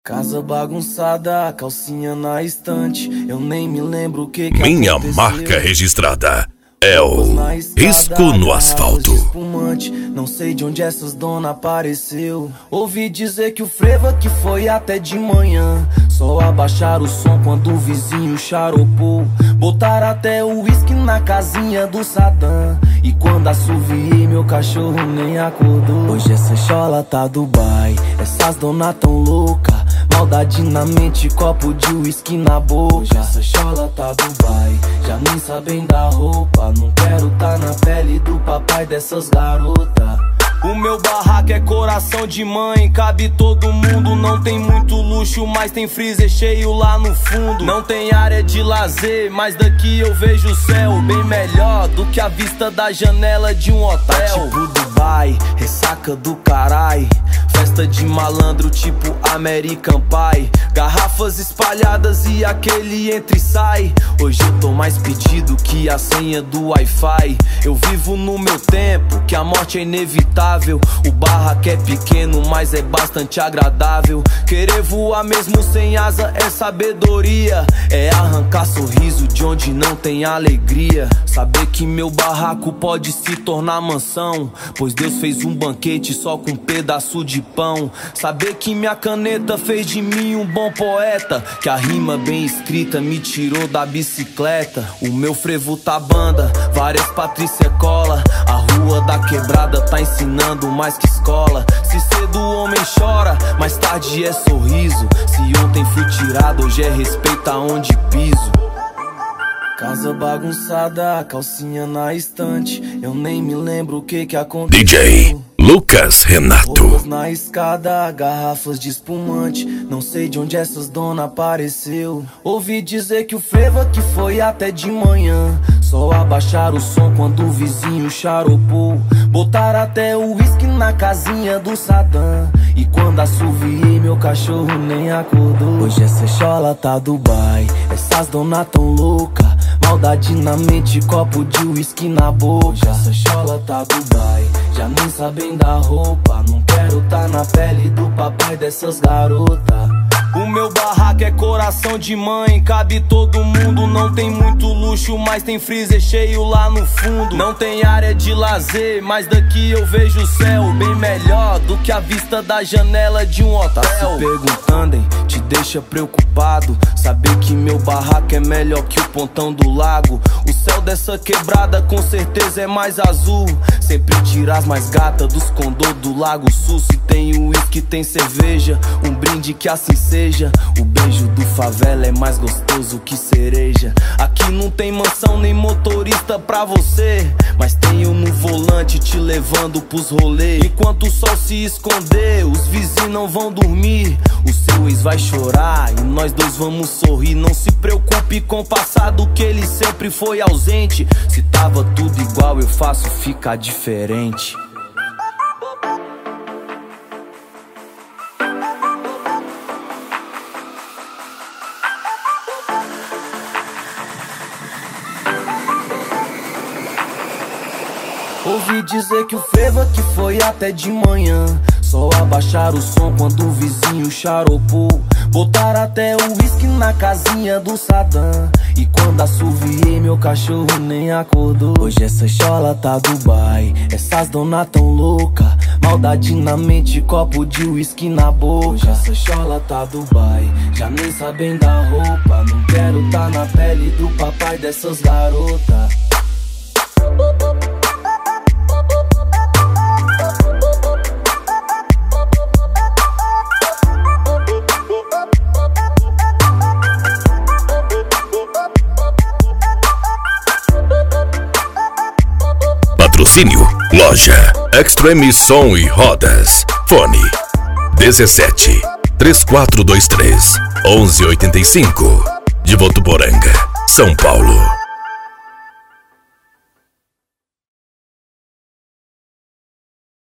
Casa bagunçada, calcinha na estante. Eu nem me lembro o que Minha aconteceu. marca registrada é o Risco no Asfalto. Espumante, não sei de onde essas dona apareceu. Ouvi dizer que o frevo aqui foi até de manhã. Só abaixaram o som quando o vizinho charopou. Botaram até o uísque na casinha do Sadam. E quando assoviei, meu cachorro nem acordou. Hoje essa chola tá Dubai, essas dona tão louca. Maldade na mente, copo de uísque na boca. Hoje essa chola tá Dubai, já nem sabem da roupa. Não quero tá na pele do papai dessas garotas. O meu barraco é coração de mãe, cabe todo mundo. Não tem muito luxo, mas tem freezer cheio lá no fundo. Não tem área de lazer, mas daqui eu vejo o céu bem melhor do que a vista da janela de um hotel. Tá tipo Dubai, ressaca do carai. Festa de malandro tipo American Pie. Garrafas espalhadas e aquele entra e sai. Hoje eu tô mais pedido que a senha do Wi-Fi. Eu vivo no meu tempo, que a morte é inevitável. O barraco é pequeno, mas é bastante agradável. Querer voar mesmo sem asa é sabedoria. É arrancar sorriso de onde não tem alegria. Saber que meu barraco pode se tornar mansão, pois Deus fez um banquete só com um pedaço de pão. Saber que minha caneta fez de mim um bom poeta, que a rima bem escrita me tirou da bicicleta. O meu frevo tá banda, várias Patrícia cola. A rua da quebrada tá ensinando mais que escola. Se cedo o homem chora, mais tarde é sorriso. Se ontem fui tirado, hoje é respeito aonde piso. Casa bagunçada, calcinha na estante. Eu nem me lembro o que aconteceu. DJ Lucas Renato. Roupas na escada, garrafas de espumante. Não sei de onde essas dona apareceu. Ouvi dizer que o frevo aqui foi até de manhã. Só abaixaram o som quando o vizinho charopou. Botaram até o uísque na casinha do Sadam. E quando assoviei, meu cachorro nem acordou. Hoje essa chola tá Dubai, essas dona tão louca. Maldade na mente, copo de uísque na boca. Hoje essa chola tá Dubai, já nem sabem da roupa. Não quero tá na pele do papai dessas garotas. O meu barraco é coração de mãe, cabe todo mundo. Não tem muito luxo, mas tem freezer cheio lá no fundo. Não tem área de lazer, mas daqui eu vejo o céu bem melhor do que a vista da janela de um hotel. Tá se perguntando, hein? Te deixa preocupado saber que meu barraco é melhor que o pontão do lago. O céu dessa quebrada com certeza é mais azul. Sempre tira as mais gatas dos condô do Lago Sul. Se tem uísque, tem cerveja, um brinde que assim seja. O beijo do favela é mais gostoso que cereja. Aqui não tem mansão nem motorista pra você, mas tenho no volante te levando pros rolês. Enquanto o sol se esconder, os vizinhos não vão dormir. O seu ex vai chorar e nós dois vamos sorrir. Não se preocupe com o passado, que ele sempre foi ausente. Se tava tudo igual, eu faço ficar diferente. Ouvi dizer que o frevo aqui foi até de manhã. Só abaixaram o som quando o vizinho charopou. Botaram até o uísque na casinha do Sadam. E quando assoviei, meu cachorro nem acordou. Hoje essa chola tá Dubai, essas dona tão louca. Maldade na mente, copo de uísque na boca. Hoje essa chola tá Dubai, já nem sabem da roupa. Não quero tá na pele do papai dessas garotas. Patrocínio Loja Extreme Som e Rodas. Fone 17 3423 1185 de Votuporanga, São Paulo.